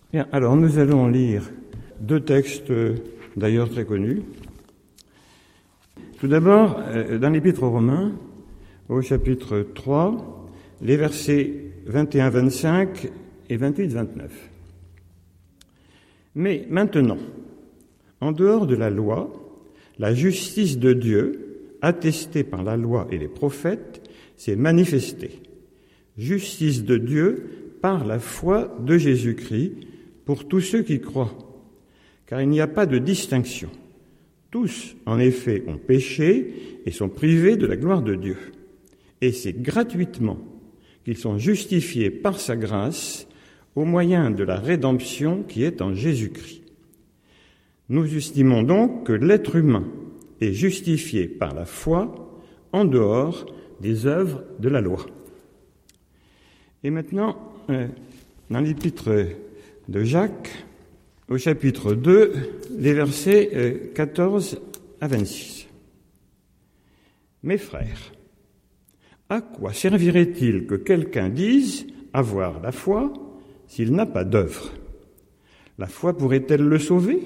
Bien, alors nous allons lire deux textes d'ailleurs très connus. Tout d'abord, dans l'Épître aux Romains, au chapitre 3, les versets 21-25 et 28-29. Mais maintenant, en dehors de la loi, la justice de Dieu, attestée par la loi et les prophètes, s'est manifestée. Justice de Dieu par la foi de Jésus-Christ pour tous ceux qui croient. Car il n'y a pas de distinction. Tous, en effet, ont péché et sont privés de la gloire de Dieu. Et c'est gratuitement qu'ils sont justifiés par sa grâce au moyen de la rédemption qui est en Jésus-Christ. Nous estimons donc que l'être humain est justifié par la foi en dehors des œuvres de la loi. Et maintenant, dans l'épître de Jacques, au chapitre 2, les versets 14 à 26. Mes frères, à quoi servirait-il que quelqu'un dise avoir la foi s'il n'a pas d'œuvre? La foi pourrait-elle le sauver?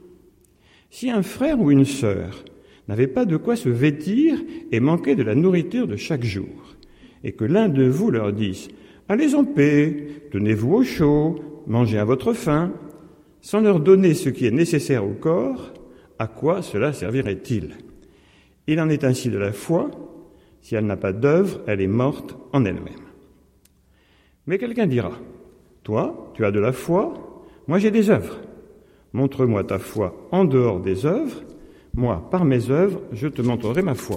Si un frère ou une sœur n'avait pas de quoi se vêtir et manquait de la nourriture de chaque jour, et que l'un de vous leur dise « Allez en paix, tenez-vous au chaud, mangez à votre faim », sans leur donner ce qui est nécessaire au corps, à quoi cela servirait-il? Il en est ainsi de la foi. Si elle n'a pas d'œuvre, elle est morte en elle-même. Mais quelqu'un dira, « Toi, tu as de la foi, moi j'ai des œuvres. Montre-moi ta foi en dehors des œuvres, moi, par mes œuvres, je te montrerai ma foi. »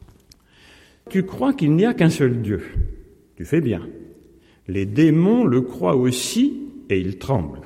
Tu crois qu'il n'y a qu'un seul Dieu. Tu fais bien. Les démons le croient aussi et ils tremblent.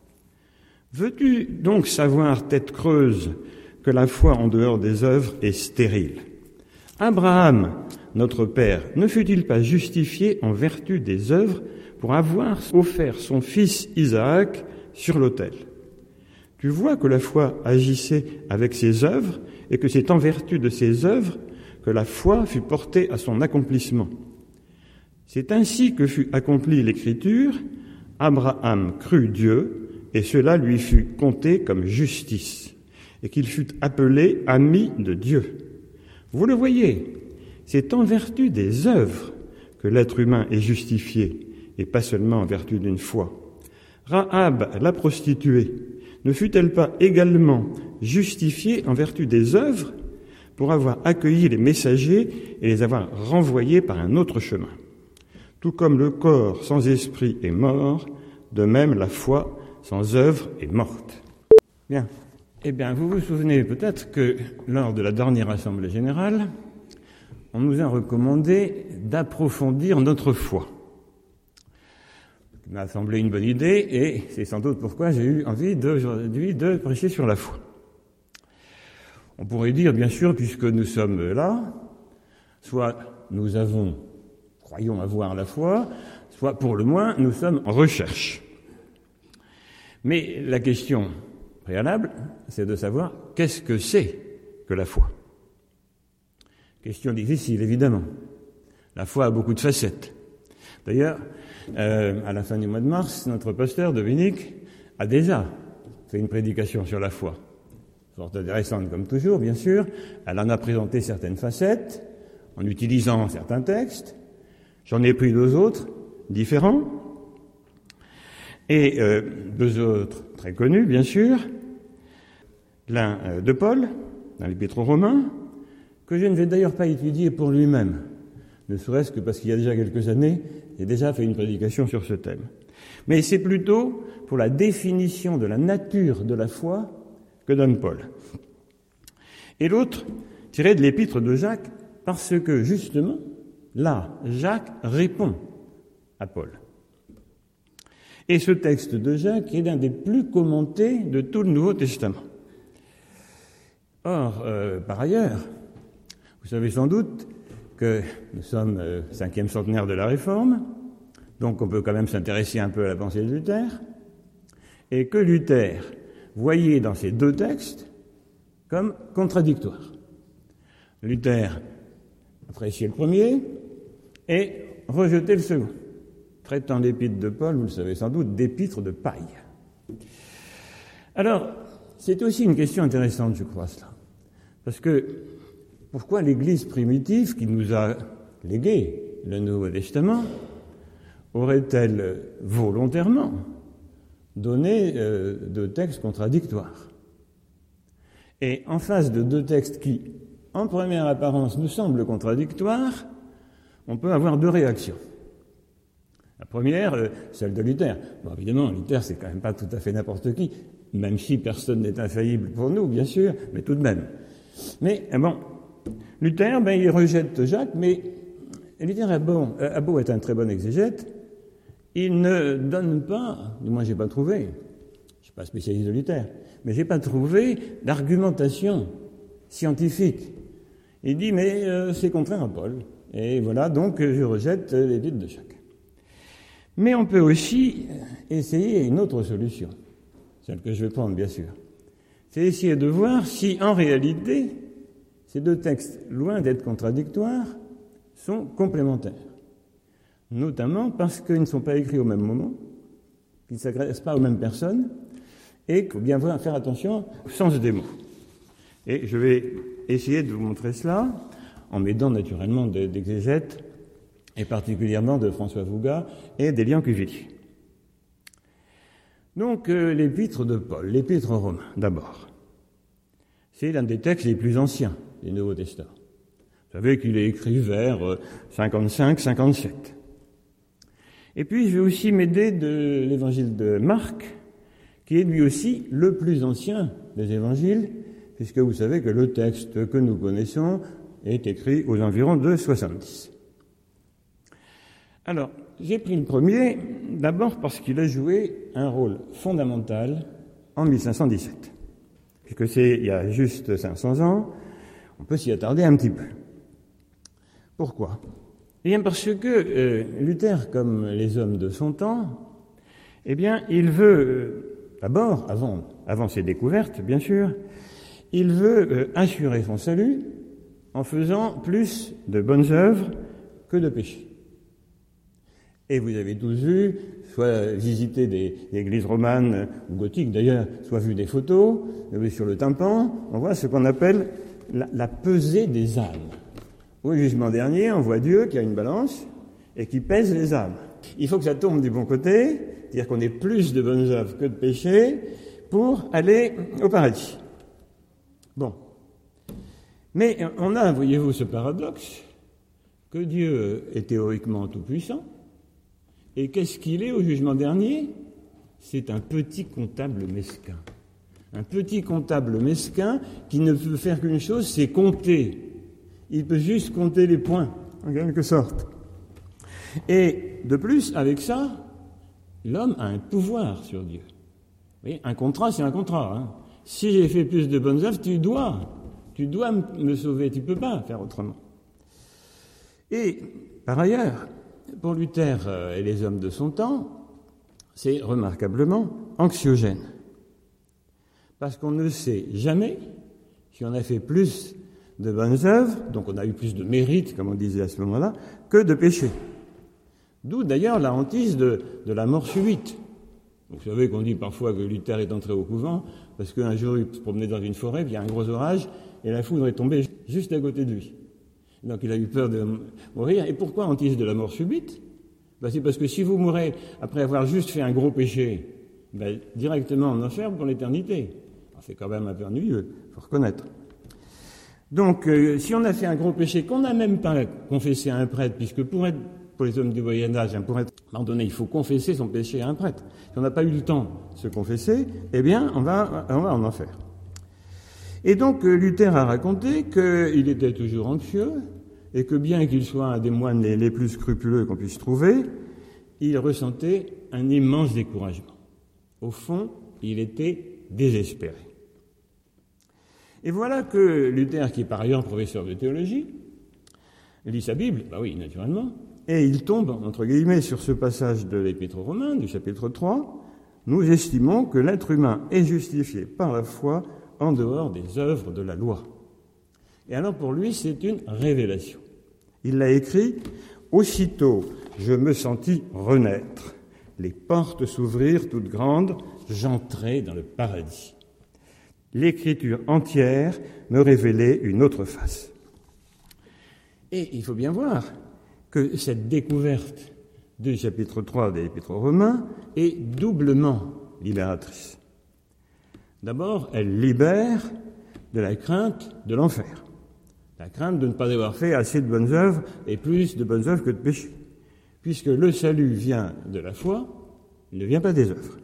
Veux-tu donc savoir, tête creuse, que la foi en dehors des œuvres est stérile? Abraham, notre père, ne fut-il pas justifié en vertu des œuvres pour avoir offert son fils Isaac sur l'autel? Tu vois que la foi agissait avec ses œuvres et que c'est en vertu de ses œuvres que la foi fut portée à son accomplissement. C'est ainsi que fut accomplie l'Écriture. Abraham crut Dieu et cela lui fut compté comme justice et qu'il fut appelé ami de Dieu. Vous le voyez, c'est en vertu des œuvres que l'être humain est justifié et pas seulement en vertu d'une foi. Rahab, la prostituée, ne fut-elle pas également justifiée en vertu des œuvres pour avoir accueilli les messagers et les avoir renvoyés par un autre chemin? Tout comme le corps sans esprit est mort, de même la foi sans œuvre est morte. Bien. Eh bien, vous vous souvenez peut-être que lors de la dernière Assemblée générale, on nous a recommandé d'approfondir notre foi. Ça m'a semblé une bonne idée et c'est sans doute pourquoi j'ai eu envie aujourd'hui de prêcher sur la foi. On pourrait dire, bien sûr, puisque nous sommes là, soit nous croyons avoir la foi, soit pour le moins nous sommes en recherche. Mais la question préalable, c'est de savoir qu'est-ce que c'est que la foi. Question difficile, évidemment. La foi a beaucoup de facettes. D'ailleurs, à la fin du mois de mars, notre pasteur, Dominique, a déjà fait une prédication sur la foi. Fort intéressante comme toujours, bien sûr. Elle en a présenté certaines facettes, en utilisant certains textes. J'en ai pris deux autres, différents. Et deux autres très connus, bien sûr. L'un de Paul, dans l'Épître aux Romains, que je ne vais d'ailleurs pas étudier pour lui-même, ne serait-ce que parce qu'il y a déjà quelques années, j'ai déjà fait une prédication sur ce thème. Mais c'est plutôt pour la définition de la nature de la foi que donne Paul. Et l'autre, tiré de l'Épître de Jacques, parce que justement, là, Jacques répond à Paul. Et ce texte de Jacques est l'un des plus commentés de tout le Nouveau Testament. Or, par ailleurs, vous savez sans doute que nous sommes 5e centenaire de la Réforme, donc on peut quand même s'intéresser un peu à la pensée de Luther, et que Luther voyait dans ces deux textes comme contradictoires. Luther appréciait le premier et rejetait le second, traitant l'épître de Paul, vous le savez sans doute, d'épître de paille. Alors, c'est aussi une question intéressante, je crois, cela. Parce que, pourquoi l'Église primitive, qui nous a légué le Nouveau Testament, aurait-elle volontairement donné deux textes contradictoires? Et en face de deux textes qui, en première apparence, nous semblent contradictoires, on peut avoir deux réactions. La première, celle de Luther. Bon, évidemment, Luther, c'est quand même pas tout à fait n'importe qui, même si personne n'est infaillible pour nous, bien sûr, mais tout de même. Mais, bon, Luther, il rejette Jacques, mais Luther a beau être un très bon exégète, il ne donne pas, du moins j'ai pas trouvé, je ne suis pas spécialiste de Luther, mais j'ai pas trouvé d'argumentation scientifique. Il dit, mais c'est contraire à Paul. Et voilà, donc je rejette l'étude de Jacques. Mais on peut aussi essayer une autre solution, celle que je vais prendre, bien sûr. C'est essayer de voir si, en réalité, ces deux textes, loin d'être contradictoires, sont complémentaires. Notamment parce qu'ils ne sont pas écrits au même moment, qu'ils ne s'adressent pas aux mêmes personnes, et qu'il faut bien faire attention au sens des mots. Et je vais essayer de vous montrer cela en m'aidant naturellement d'exégètes, et particulièrement de François Vougat et d'Élian Cuvillier. Donc, l'épître de Paul, l'épître aux Romains, d'abord. C'est l'un des textes les plus anciens du Nouveau Testament. Vous savez qu'il est écrit vers 55-57. Et puis, je vais aussi m'aider de l'évangile de Marc, qui est lui aussi le plus ancien des évangiles, puisque vous savez que le texte que nous connaissons est écrit aux environs de 70. Alors, j'ai pris le premier, d'abord parce qu'il a joué un rôle fondamental en 1517. Puisque c'est il y a juste 500 ans, on peut s'y attarder un petit peu. Pourquoi ? Eh bien parce que Luther, comme les hommes de son temps, eh bien, il veut, d'abord, avant ses découvertes, bien sûr, il veut assurer son salut en faisant plus de bonnes œuvres que de péchés. Et vous avez tous vu, soit visité des églises romanes ou gothiques d'ailleurs, soit vu des photos, sur le tympan, on voit ce qu'on appelle la pesée des âmes. Au jugement dernier, on voit Dieu qui a une balance et qui pèse les âmes. Il faut que ça tombe du bon côté, c'est-à-dire qu'on ait plus de bonnes œuvres que de péchés pour aller au paradis. Bon. Mais on a, voyez-vous, ce paradoxe que Dieu est théoriquement tout-puissant, et qu'est-ce qu'il est au jugement dernier ? C'est un petit comptable mesquin. Un petit comptable mesquin qui ne peut faire qu'une chose, c'est compter. Il peut juste compter les points, en quelque sorte. Et de plus, avec ça, l'homme a un pouvoir sur Dieu. Vous voyez, un contrat, c'est un contrat. Hein. Si j'ai fait plus de bonnes œuvres, tu dois me sauver, tu ne peux pas faire autrement. Et, par ailleurs, pour Luther et les hommes de son temps, c'est remarquablement anxiogène. Parce qu'on ne sait jamais si on a fait plus de bonnes œuvres, donc on a eu plus de mérite, comme on disait à ce moment-là, que de péché. D'où d'ailleurs la hantise de la mort subite. Vous savez qu'on dit parfois que Luther est entré au couvent, parce qu'un jour il se promenait dans une forêt, puis il y a un gros orage, et la foudre est tombée juste à côté de lui. Donc il a eu peur de mourir. Et pourquoi hantise de la mort subite ? C'est parce que si vous mourrez après avoir juste fait un gros péché, directement en enfer pour l'éternité. C'est quand même un peu ennuyeux, il faut reconnaître. Donc, si on a fait un gros péché qu'on n'a même pas confessé à un prêtre, puisque pour les hommes du Moyen-Âge, pour être pardonné, il faut confesser son péché à un prêtre. Si on n'a pas eu le temps de se confesser, eh bien, on va en enfer. Et donc, Luther a raconté qu'il était toujours anxieux, et que bien qu'il soit un des moines les plus scrupuleux qu'on puisse trouver, il ressentait un immense découragement. Au fond, il était désespéré. Et voilà que Luther, qui est par ailleurs professeur de théologie, lit sa Bible, oui, naturellement, et il tombe, entre guillemets, sur ce passage de l'Épître aux Romains, du chapitre 3, « Nous estimons que l'être humain est justifié par la foi en dehors des œuvres de la loi. » Et alors pour lui, c'est une révélation. Il l'a écrit « Aussitôt je me sentis renaître, Les portes s'ouvrirent toutes grandes, j'entrai dans le paradis. L'écriture entière me révélait une autre face. Et il faut bien voir que cette découverte du chapitre 3 de l'Épître aux Romains est doublement libératrice. D'abord, elle libère de la crainte de l'enfer, la crainte de ne pas avoir fait assez de bonnes œuvres et plus de bonnes œuvres que de péchés, puisque le salut vient de la foi, il ne vient pas des œuvres.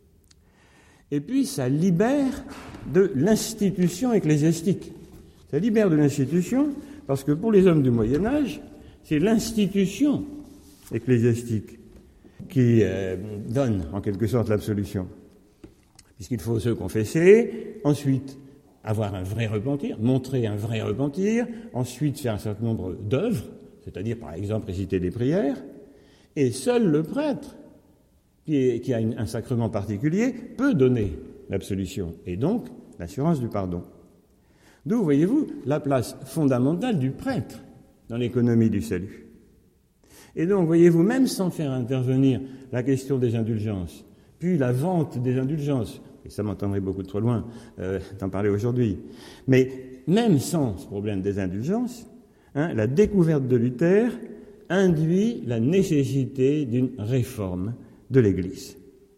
Et puis, ça libère de l'institution ecclésiastique. Ça libère de l'institution parce que pour les hommes du Moyen-Âge, c'est l'institution ecclésiastique qui donne en quelque sorte l'absolution. Puisqu'il faut se confesser, ensuite avoir un vrai repentir, montrer un vrai repentir, ensuite faire un certain nombre d'œuvres, c'est-à-dire par exemple réciter des prières, et seul le prêtre, qui a un sacrement particulier, peut donner l'absolution, et donc l'assurance du pardon. D'où, voyez-vous, la place fondamentale du prêtre dans l'économie du salut. Et donc, voyez-vous, même sans faire intervenir la question des indulgences, puis la vente des indulgences, et ça m'entendrait beaucoup trop loin d'en parler aujourd'hui, mais même sans ce problème des indulgences, la découverte de Luther induit la nécessité d'une réforme de l'Église.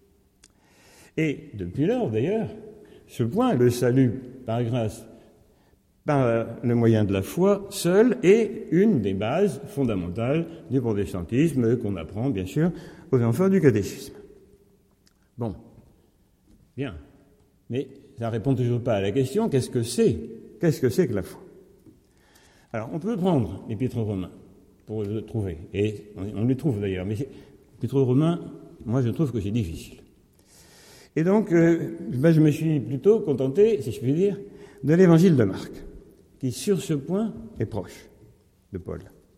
Et depuis lors, d'ailleurs, ce point, le salut par grâce, par le moyen de la foi, seul est une des bases fondamentales du protestantisme qu'on apprend, bien sûr, aux enfants du catéchisme. Bon, bien, mais ça ne répond toujours pas à la question, qu'est-ce que c'est que la foi? Alors, on peut prendre l'Épître aux Romains pour le trouver, et on le trouve d'ailleurs, mais l'Épître aux Romains, moi je trouve que c'est difficile. Et donc, je me suis plutôt contenté, si je puis dire, de l'Évangile de Marc, qui sur ce point est proche de Paul.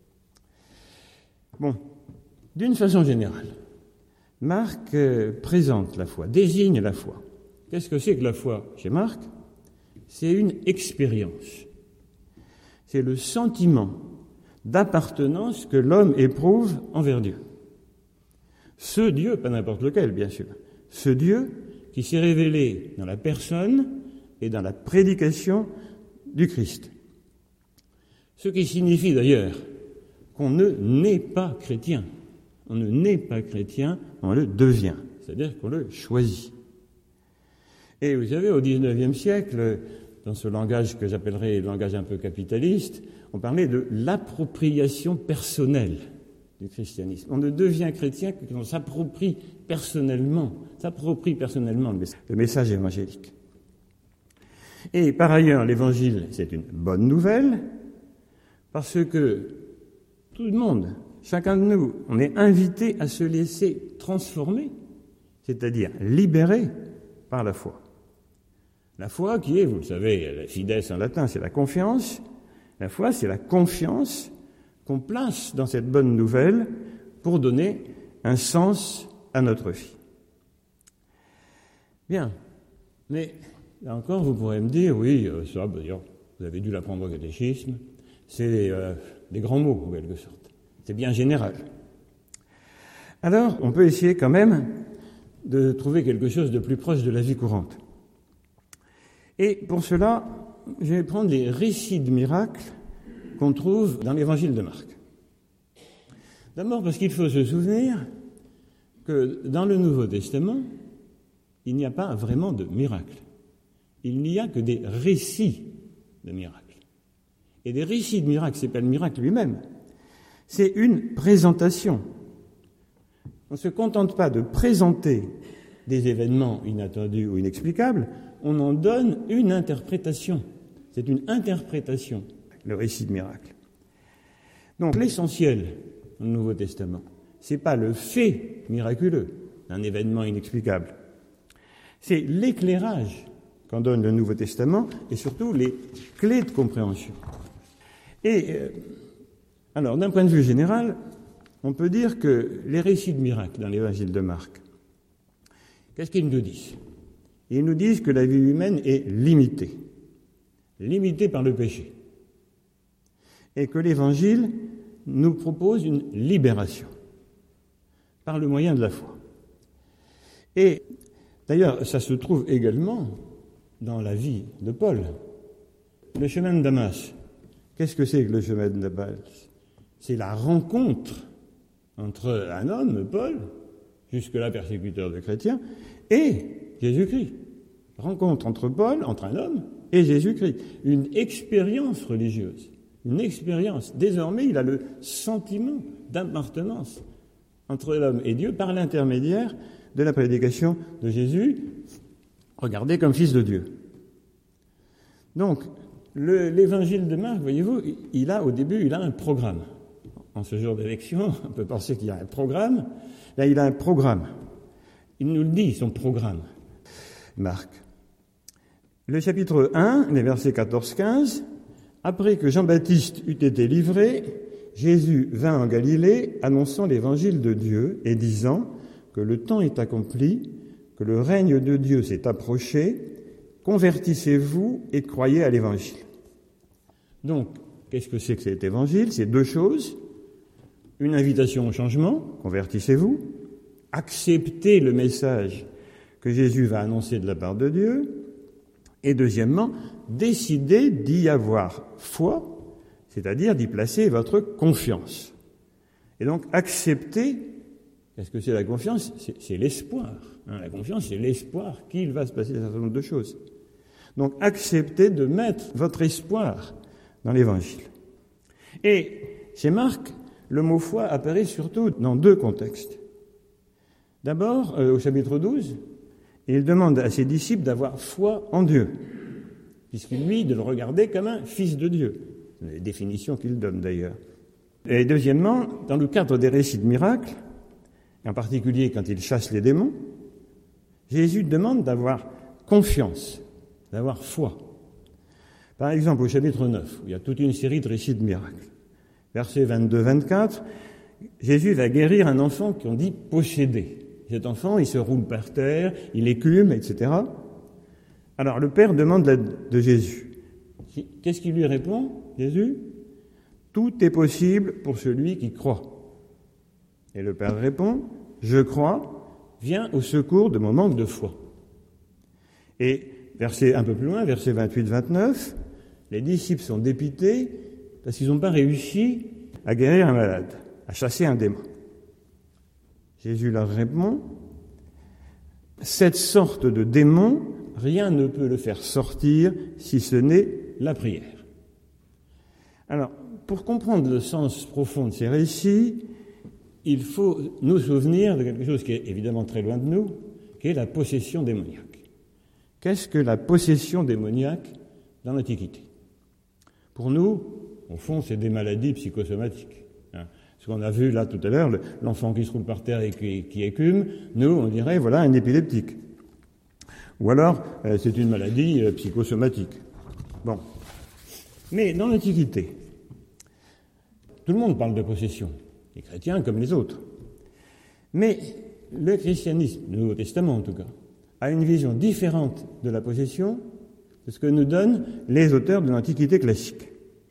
Bon, d'une façon générale, Marc présente la foi, désigne la foi. Qu'est-ce que c'est que la foi chez Marc? C'est une expérience. C'est le sentiment d'appartenance que l'homme éprouve envers Dieu. Ce Dieu, pas n'importe lequel, bien sûr, ce Dieu qui s'est révélé dans la personne et dans la prédication du Christ. Ce qui signifie d'ailleurs qu'on ne naît pas chrétien. On ne naît pas chrétien, on le devient, c'est-à-dire qu'on le choisit. Et vous savez, au XIXe siècle, dans ce langage que j'appellerais le langage un peu capitaliste, on parlait de l'appropriation personnelle du christianisme. On ne devient chrétien que quand on s'approprie personnellement le message évangélique. Et par ailleurs, l'évangile, c'est une bonne nouvelle, parce que tout le monde, chacun de nous, on est invité à se laisser transformer, c'est-à-dire libérer par la foi. La foi qui est, vous le savez, la fides en latin, c'est la confiance. La foi, c'est la confiance qu'on place dans cette bonne nouvelle pour donner un sens à notre vie. Bien, mais là encore, vous pourrez me dire, oui, ça, d'ailleurs, vous avez dû l'apprendre au catéchisme, c'est des grands mots, en quelque sorte. C'est bien général. Alors, on peut essayer quand même de trouver quelque chose de plus proche de la vie courante. Et pour cela, je vais prendre les récits de miracles qu'on trouve dans l'évangile de Marc. D'abord parce qu'il faut se souvenir que dans le Nouveau Testament, il n'y a pas vraiment de miracles. Il n'y a que des récits de miracles. Et des récits de miracles, ce n'est pas le miracle lui-même, c'est une présentation. On ne se contente pas de présenter des événements inattendus ou inexplicables, on en donne une interprétation. C'est une interprétation, le récit de miracle. Donc l'essentiel dans le Nouveau Testament, ce n'est pas le fait miraculeux d'un événement inexplicable. C'est l'éclairage qu'en donne le Nouveau Testament et surtout les clés de compréhension. Et alors, d'un point de vue général, on peut dire que les récits de miracles dans l'évangile de Marc, qu'est-ce qu'ils nous disent? Ils nous disent que la vie humaine est limitée par le péché, et que l'Évangile nous propose une libération par le moyen de la foi. Et d'ailleurs, ça se trouve également dans la vie de Paul. Le chemin de Damas, qu'est-ce que c'est que le chemin de Damas? C'est la rencontre entre un homme, Paul, jusque-là persécuteur de chrétiens, et Jésus-Christ. Rencontre entre Paul, entre un homme, et Jésus-Christ. Une expérience religieuse. Une expérience. Désormais, il a le sentiment d'appartenance entre l'homme et Dieu par l'intermédiaire de la prédication de Jésus, regardé comme fils de Dieu. Donc, l'évangile de Marc, voyez-vous, au début, il a un programme. En ce jour d'élection, on peut penser qu'il y a un programme. Là, il a un programme. Il nous le dit, son programme. Marc. Le chapitre 1, les versets 14-15, après que Jean-Baptiste eut été livré, Jésus vint en Galilée annonçant l'évangile de Dieu et disant que le temps est accompli, que le règne de Dieu s'est approché, convertissez-vous et croyez à l'évangile. Donc, qu'est-ce que c'est que cet évangile? C'est deux choses. Une invitation au changement, convertissez-vous, acceptez le message que Jésus va annoncer de la part de Dieu, et deuxièmement, décidez d'y avoir foi, c'est-à-dire d'y placer votre confiance. Et donc, accepter, qu'est-ce que c'est la confiance? C'est l'espoir. La confiance, c'est l'espoir qu'il va se passer un certain nombre de choses. Donc, acceptez de mettre votre espoir dans l'Évangile. Et chez Marc, le mot foi apparaît surtout dans deux contextes. D'abord, au chapitre 12, il demande à ses disciples d'avoir foi en Dieu, puisqu'il lui, de le regarder comme un fils de Dieu. C'est la définition qu'il donne d'ailleurs. Et deuxièmement, dans le cadre des récits de miracles, en particulier quand il chasse les démons, Jésus demande d'avoir confiance, d'avoir foi. Par exemple, au chapitre 9, où il y a toute une série de récits de miracles, versets 22-24, Jésus va guérir un enfant qu'on dit possédé. Cet enfant, il se roule par terre, il écume, etc. Alors le Père demande l'aide de Jésus. Qu'est-ce qu'il lui répond, Jésus? Tout est possible pour celui qui croit. Et le Père répond, je crois, viens au secours de mon manque de foi. Et un peu plus loin, versets 28-29, les disciples sont dépités parce qu'ils n'ont pas réussi à guérir un malade, à chasser un démon. Jésus leur répond, cette sorte de démon, rien ne peut le faire sortir si ce n'est la prière. Alors, pour comprendre le sens profond de ces récits, il faut nous souvenir de quelque chose qui est évidemment très loin de nous, qui est la possession démoniaque. Qu'est-ce que la possession démoniaque dans l'Antiquité? Pour nous, au fond, c'est des maladies psychosomatiques. Ce qu'on a vu là tout à l'heure, l'enfant qui se roule par terre et qui écume, nous, on dirait, voilà, un épileptique. Ou alors, c'est une maladie psychosomatique. Bon. Mais dans l'Antiquité, tout le monde parle de possession, les chrétiens comme les autres. Mais le christianisme, le Nouveau Testament en tout cas, a une vision différente de la possession de ce que nous donnent les auteurs de l'Antiquité classique.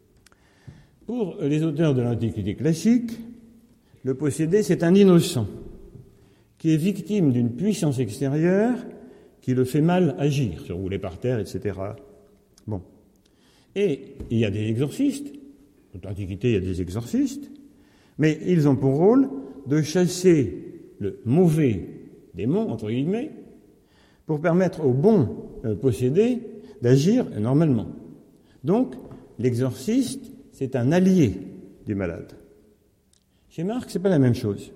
Pour les auteurs de l'Antiquité classique, le possédé, c'est un innocent qui est victime d'une puissance extérieure qui le fait mal agir, se rouler par terre, etc. Bon. Et il y a des exorcistes, dans l'Antiquité il y a des exorcistes, mais ils ont pour rôle de chasser le mauvais démon, entre guillemets, pour permettre au bon possédé d'agir normalement. Donc, l'exorciste, c'est un allié du malade. Chez Marc, c'est pas la même chose.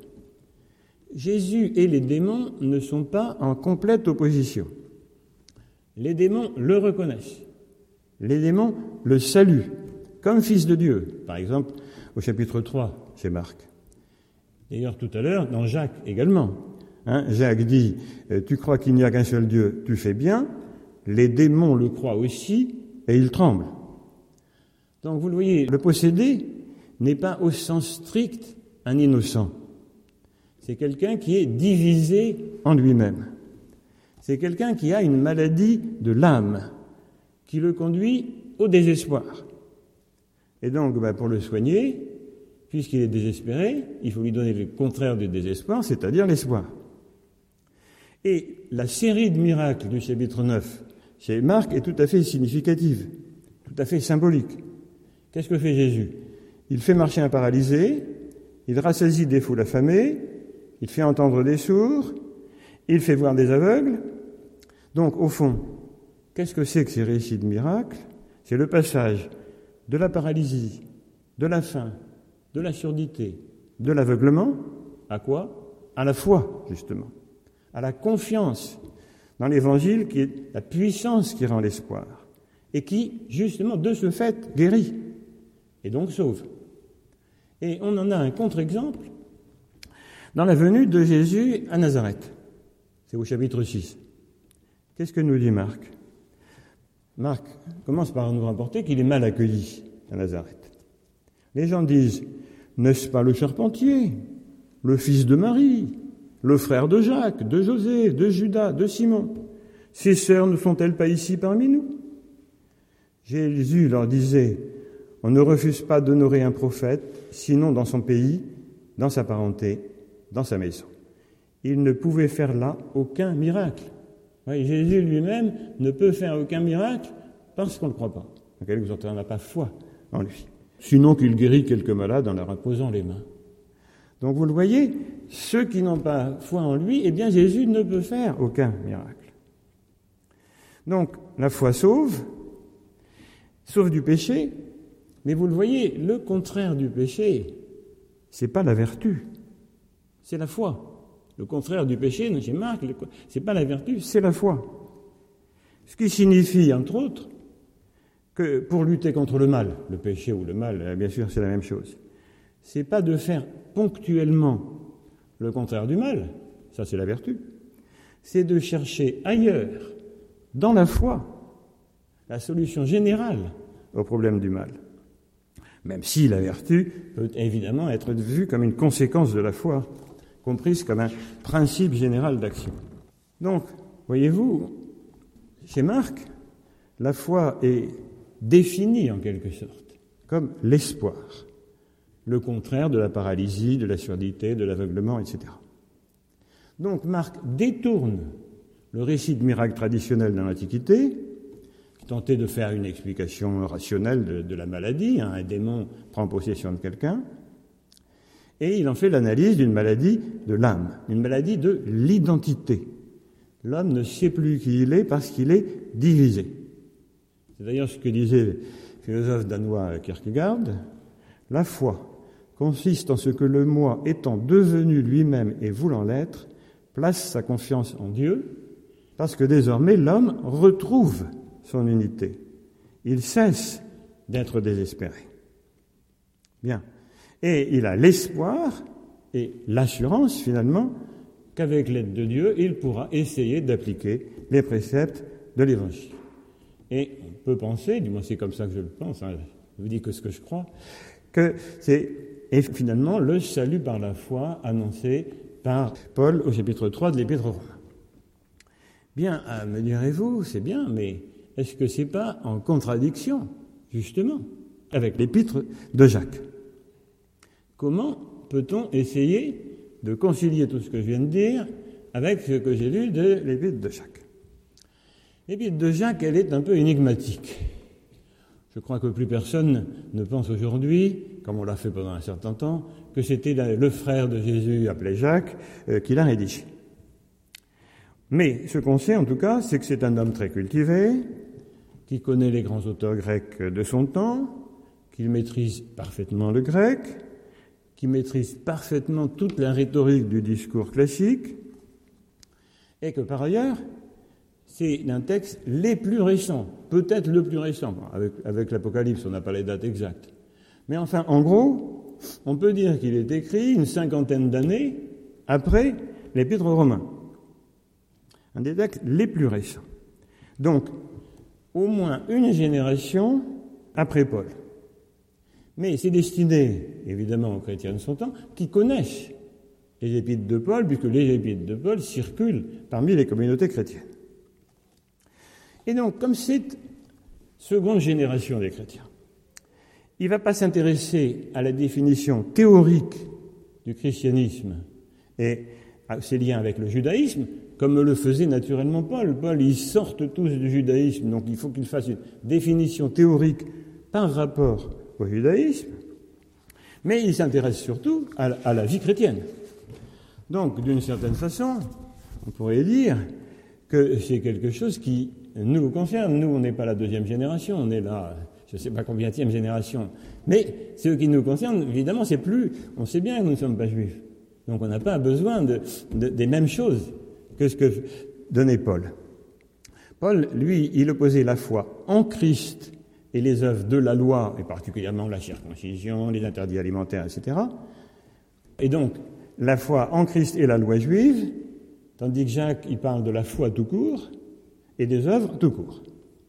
Jésus et les démons ne sont pas en complète opposition. Les démons le reconnaissent. Les démons le saluent, comme fils de Dieu. Par exemple, au chapitre 3, chez Marc. D'ailleurs, tout à l'heure, dans Jacques également. Jacques dit, tu crois qu'il n'y a qu'un seul Dieu, tu fais bien. Les démons le croient aussi, et ils tremblent. Donc, vous le voyez, le possédé n'est pas au sens strict un innocent. C'est quelqu'un qui est divisé en lui-même. C'est quelqu'un qui a une maladie de l'âme, qui le conduit au désespoir. Et donc, pour le soigner, puisqu'il est désespéré, il faut lui donner le contraire du désespoir, c'est-à-dire l'espoir. Et la série de miracles du chapitre 9 chez Marc est tout à fait significative, tout à fait symbolique. Qu'est-ce que fait Jésus? Il fait marcher un paralysé, il rassasie des foules affamées, il fait entendre des sourds, il fait voir des aveugles. Donc, au fond, qu'est-ce que c'est que ces récits de miracles? C'est le passage de la paralysie, de la faim, de la surdité, de l'aveuglement, à quoi? À la foi, justement, à la confiance dans l'Évangile qui est la puissance qui rend l'espoir et qui, justement, de ce fait, guérit et donc sauve. Et on en a un contre-exemple dans la venue de Jésus à Nazareth. C'est au chapitre 6. Qu'est-ce que nous dit Marc? Marc commence par nous rapporter qu'il est mal accueilli à Nazareth. Les gens disent, n'est-ce pas le charpentier, le fils de Marie, le frère de Jacques, de José, de Judas, de Simon? Ses sœurs ne sont-elles pas ici parmi nous? Jésus leur disait, on ne refuse pas d'honorer un prophète, sinon dans son pays, dans sa parenté, dans sa maison. Il ne pouvait faire là aucun miracle. Oui, Jésus lui-même ne peut faire aucun miracle parce qu'on ne le croit pas. En quelque sorte, on n'a pas foi en lui. Sinon qu'il guérit quelques malades en leur imposant les mains. Donc vous le voyez, ceux qui n'ont pas foi en lui, eh bien Jésus ne peut faire aucun miracle. Donc la foi sauve du péché, mais vous le voyez, le contraire du péché, c'est pas la vertu, c'est la foi. Le contraire du péché, chez Marc, c'est pas la vertu, c'est la foi. Ce qui signifie, entre autres, que pour lutter contre le mal, le péché ou le mal, bien sûr, c'est la même chose. C'est pas de faire ponctuellement le contraire du mal, ça c'est la vertu. C'est de chercher ailleurs, dans la foi, la solution générale au problème du mal. Même si la vertu peut évidemment être vue comme une conséquence de la foi, comprise comme un principe général d'action. Donc, voyez-vous, chez Marc, la foi est définie en quelque sorte comme l'espoir, le contraire de la paralysie, de la surdité, de l'aveuglement, etc. Donc Marc détourne le récit de miracles traditionnel dans l'Antiquité, qui tentait de faire une explication rationnelle de la maladie, un démon prend possession de quelqu'un, et il en fait l'analyse d'une maladie de l'âme, une maladie de l'identité. L'homme ne sait plus qui il est parce qu'il est divisé. C'est d'ailleurs ce que disait le philosophe danois Kierkegaard. La foi consiste en ce que le moi, étant devenu lui-même et voulant l'être, place sa confiance en Dieu, parce que désormais l'homme retrouve son unité. Il cesse d'être désespéré. Bien. Et il a l'espoir et l'assurance, finalement, qu'avec l'aide de Dieu, il pourra essayer d'appliquer les préceptes de l'Évangile. Et on peut penser, du moins c'est comme ça que je le pense, je vous dis que ce que je crois, que c'est finalement le salut par la foi annoncé par Paul au chapitre 3 de l'Épître aux Romains. Bien, me direz-vous, c'est bien, mais est-ce que c'est pas en contradiction, justement, avec l'Épître de Jacques? Comment peut-on essayer de concilier tout ce que je viens de dire avec ce que j'ai lu de l'Épître de Jacques? L'Épître de Jacques, elle est un peu énigmatique. Je crois que plus personne ne pense aujourd'hui, comme on l'a fait pendant un certain temps, que c'était le frère de Jésus, appelé Jacques, qui l'a rédigé. Mais ce qu'on sait en tout cas, c'est que c'est un homme très cultivé, qui connaît les grands auteurs grecs de son temps, qu'il maîtrise parfaitement le grec, qui maîtrise parfaitement toute la rhétorique du discours classique, et que par ailleurs, c'est l'un texte les plus récents, peut-être le plus récent. Avec l'Apocalypse, on n'a pas les dates exactes. Mais enfin, en gros, on peut dire qu'il est écrit une 50aine d'années après l'Épître aux Romains. Un des textes les plus récents. Donc, au moins une génération après Paul. Mais c'est destiné, évidemment, aux chrétiens de son temps, qui connaissent les épîtres de Paul, puisque les épîtres de Paul circulent parmi les communautés chrétiennes. Et donc, comme c'est seconde génération des chrétiens, il ne va pas s'intéresser à la définition théorique du christianisme et à ses liens avec le judaïsme, comme le faisait naturellement Paul. Paul, ils sortent tous du judaïsme, donc il faut qu'il fasse une définition théorique par rapport au judaïsme, mais il s'intéresse surtout à la vie chrétienne. Donc, d'une certaine façon, on pourrait dire que c'est quelque chose qui nous concerne. Nous, on n'est pas la deuxième génération, on est là, je ne sais pas combienième génération. Mais ce qui nous concerne, évidemment, c'est plus, on sait bien que nous ne sommes pas juifs. Donc on n'a pas besoin des mêmes choses que ce que donnait Paul. Paul, lui, il opposait la foi en Christ et les œuvres de la loi, et particulièrement la circoncision, les interdits alimentaires, etc. Et donc, la foi en Christ et la loi juive, tandis que Jacques, il parle de la foi tout court et des œuvres tout court.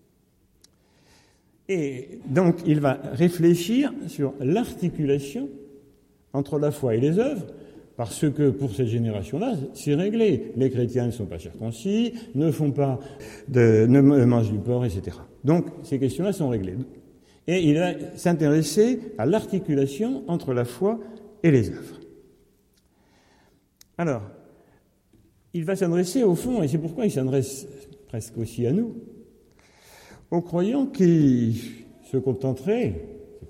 Et donc, il va réfléchir sur l'articulation entre la foi et les œuvres, parce que pour cette génération-là, c'est réglé. Les chrétiens ne sont pas circoncis, ne mangent du porc, etc. Donc, ces questions-là sont réglées. Et il va s'intéresser à l'articulation entre la foi et les œuvres. Alors, il va s'adresser au fond, et c'est pourquoi il s'adresse presque aussi à nous, aux croyants qui se contenteraient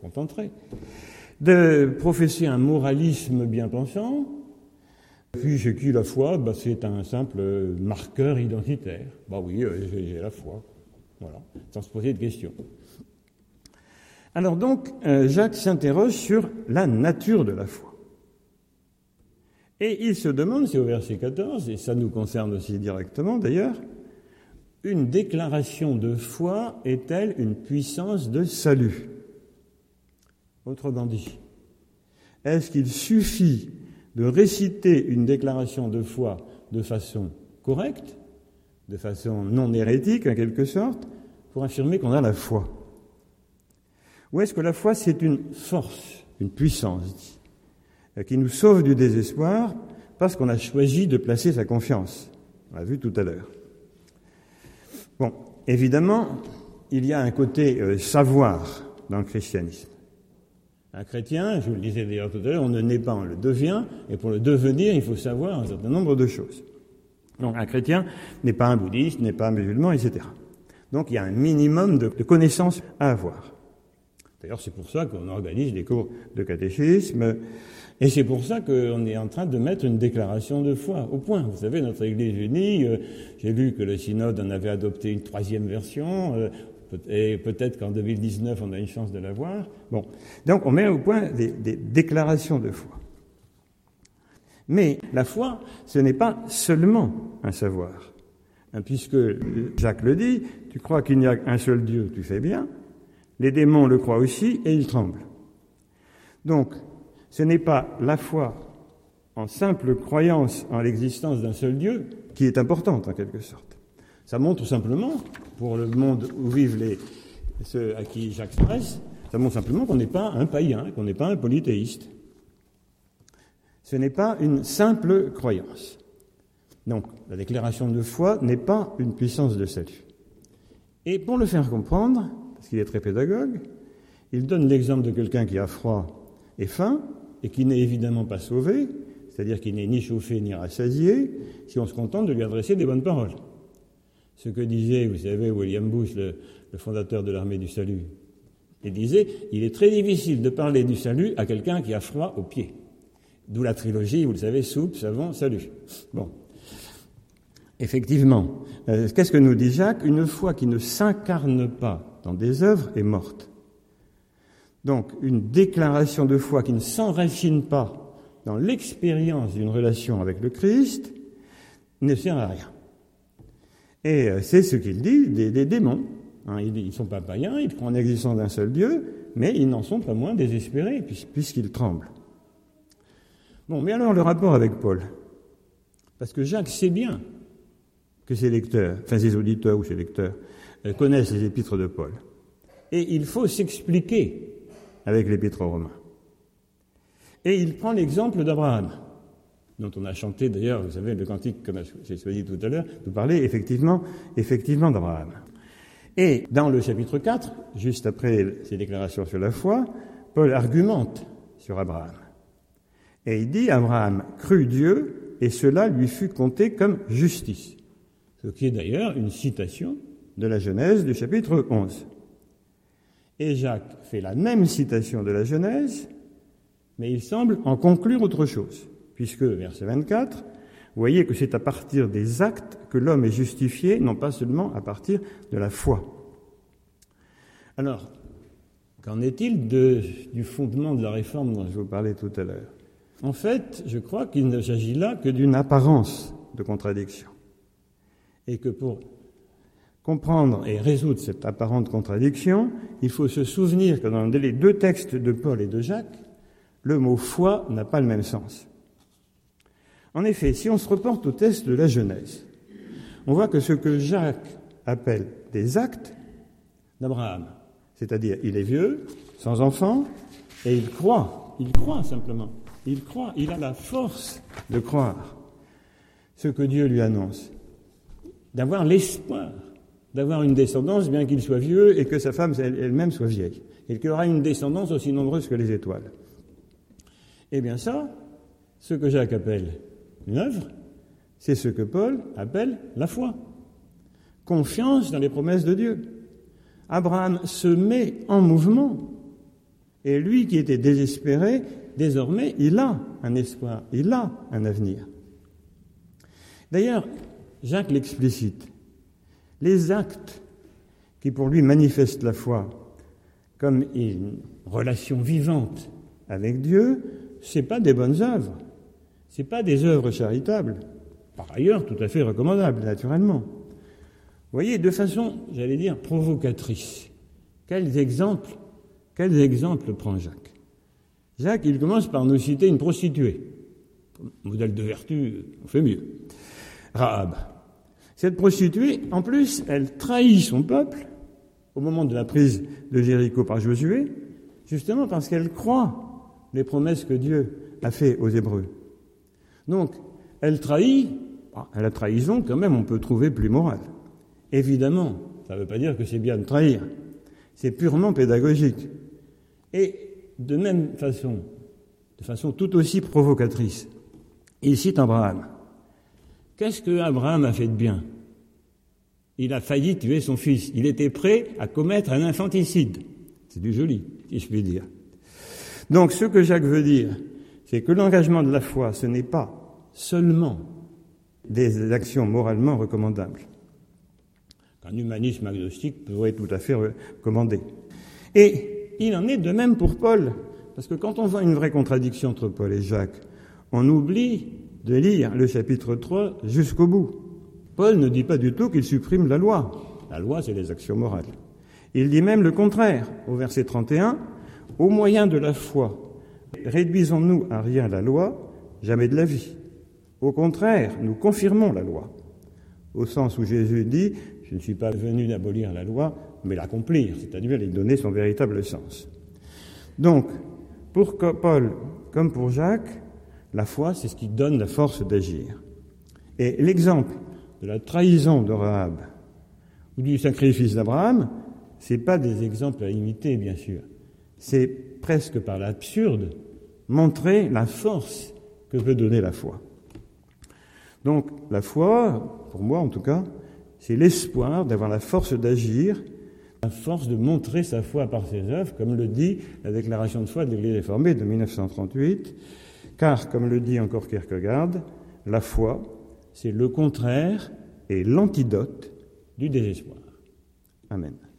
de professer un moralisme bien pensant, puis chez qui la foi, c'est un simple marqueur identitaire. Oui, j'ai la foi, voilà, sans se poser de questions. Alors donc, Jacques s'interroge sur la nature de la foi. Et il se demande, c'est au verset 14, et ça nous concerne aussi directement d'ailleurs, une déclaration de foi est-elle une puissance de salut? Autrement dit, est-ce qu'il suffit de réciter une déclaration de foi de façon correcte, de façon non hérétique en quelque sorte, pour affirmer qu'on a la foi? Ou est-ce que la foi c'est une force, une puissance, qui nous sauve du désespoir parce qu'on a choisi de placer sa confiance? On l'a vu tout à l'heure. Bon, évidemment, il y a un côté savoir dans le christianisme. Un chrétien, je vous le disais d'ailleurs tout à l'heure, on ne naît pas, on le devient, et pour le devenir, il faut savoir un certain nombre de choses. Donc un chrétien n'est pas un bouddhiste, n'est pas un musulman, etc. Donc il y a un minimum de connaissances à avoir. D'ailleurs, c'est pour ça qu'on organise des cours de catéchisme, et c'est pour ça qu'on est en train de mettre une déclaration de foi au point. Vous savez, notre Église unie, j'ai vu que le synode en avait adopté une 3e version, et peut-être qu'en 2019, on a une chance de l'avoir. Bon, donc on met au point des déclarations de foi. Mais la foi, ce n'est pas seulement un savoir. Puisque Jacques le dit, tu crois qu'il n'y a qu'un seul Dieu, tu fais bien. Les démons le croient aussi et ils tremblent. Donc, ce n'est pas la foi en simple croyance en l'existence d'un seul Dieu qui est importante en quelque sorte. Ça montre simplement, pour le monde où vivent ceux à qui Jacques s'adresse, ça montre simplement qu'on n'est pas un païen, qu'on n'est pas un polythéiste. Ce n'est pas une simple croyance. Donc, la déclaration de foi n'est pas une puissance de salut. Et pour le faire comprendre, parce qu'il est très pédagogue, il donne l'exemple de quelqu'un qui a froid et faim, et qui n'est évidemment pas sauvé, c'est-à-dire qu'il n'est ni chauffé ni rassasié, si on se contente de lui adresser des bonnes paroles. Ce que disait, vous savez, William Bush, le fondateur de l'armée du salut. Il disait, il est très difficile de parler du salut à quelqu'un qui a froid aux pieds. D'où la trilogie, vous le savez, soupe, savon, salut. Bon. Effectivement, qu'est-ce que nous dit Jacques? Une foi qui ne s'incarne pas dans des œuvres est morte. Donc, une déclaration de foi qui ne s'enracine pas dans l'expérience d'une relation avec le Christ ne sert à rien. Et c'est ce qu'il dit des démons. Ils ne sont pas païens, ils croient en l'existence d'un seul Dieu, mais ils n'en sont pas moins désespérés, puisqu'ils tremblent. Bon, mais alors le rapport avec Paul? Parce que Jacques sait bien que ses lecteurs, ses auditeurs ou ses lecteurs, connaissent les épîtres de Paul. Et il faut s'expliquer avec l'épître aux Romains. Et il prend l'exemple d'Abraham, dont on a chanté d'ailleurs, vous savez, le cantique que j'ai choisi tout à l'heure, nous parlait effectivement d'Abraham. Et dans le chapitre 4, juste après ces déclarations sur la foi, Paul argumente sur Abraham. Et il dit, Abraham crut Dieu, et cela lui fut compté comme justice. Ce qui est d'ailleurs une citation de la Genèse du chapitre 11. Et Jacques fait la même citation de la Genèse, mais il semble en conclure autre chose, puisque, verset 24, vous voyez que c'est à partir des actes que l'homme est justifié, non pas seulement à partir de la foi. Alors, qu'en est-il du fondement de la réforme dont je vous parlais tout à l'heure ? En fait, je crois qu'il ne s'agit là que d'une apparence de contradiction. Et que pour comprendre et résoudre cette apparente contradiction, il faut se souvenir que dans les deux textes de Paul et de Jacques, le mot « foi » n'a pas le même sens. En effet, si on se reporte au texte de la Genèse, on voit que ce que Jacques appelle des actes d'Abraham, c'est-à-dire il est vieux, sans enfant, et il croit simplement, il a la force de croire ce que Dieu lui annonce, d'avoir l'espoir, d'avoir une descendance bien qu'il soit vieux et que sa femme elle-même soit vieille, et qu'il aura une descendance aussi nombreuse que les étoiles. Eh bien ça, ce que Jacques appelle une œuvre, c'est ce que Paul appelle la foi. Confiance dans les promesses de Dieu. Abraham se met en mouvement, et lui qui était désespéré, désormais, il a un espoir, il a un avenir. D'ailleurs, Jacques l'explicite. Les actes qui pour lui manifestent la foi comme une relation vivante avec Dieu, c'est pas des bonnes œuvres, c'est pas des œuvres charitables, par ailleurs tout à fait recommandables, naturellement. Vous voyez, de façon, j'allais dire, provocatrice, quels exemples prend Jacques ? Jacques, il commence par nous citer une prostituée. Modèle de vertu, on fait mieux. Rahab. Cette prostituée, en plus, elle trahit son peuple au moment de la prise de Jéricho par Josué, justement parce qu'elle croit les promesses que Dieu a faites aux Hébreux. Donc, elle trahit, à la trahison, quand même, on peut trouver plus moral. Évidemment, ça ne veut pas dire que c'est bien de trahir. C'est purement pédagogique. Et de même façon, de façon tout aussi provocatrice, il cite Abraham. Qu'est-ce que Abraham a fait de bien ? Il a failli tuer son fils. Il était prêt à commettre un infanticide. C'est du joli, si je puis dire. Donc, ce que Jacques veut dire, c'est que l'engagement de la foi, ce n'est pas seulement des actions moralement recommandables, qu'un humanisme agnostique pourrait tout à fait recommander. Et il en est de même pour Paul, parce que quand on voit une vraie contradiction entre Paul et Jacques, on oublie de lire le chapitre 3 jusqu'au bout. Paul ne dit pas du tout qu'il supprime la loi. La loi, c'est les actions morales. Il dit même le contraire, au verset 31, « Au moyen de la foi, réduisons-nous à rien la loi, jamais de la vie. Au contraire, nous confirmons la loi. » Au sens où Jésus dit « Je ne suis pas venu d'abolir la loi, mais l'accomplir, c'est-à-dire lui donner son véritable sens. » Donc, pour Paul comme pour Jacques, la foi, c'est ce qui donne la force d'agir. Et l'exemple de la trahison de Rahab ou du sacrifice d'Abraham, ce n'est pas des exemples à imiter, bien sûr. C'est presque par l'absurde montrer la force que peut donner la foi. Donc, la foi, pour moi en tout cas, c'est l'espoir d'avoir la force d'agir, la force de montrer sa foi par ses œuvres, comme le dit la déclaration de foi de l'Église réformée de 1938, car, comme le dit encore Kierkegaard, la foi, c'est le contraire et l'antidote du désespoir. Amen.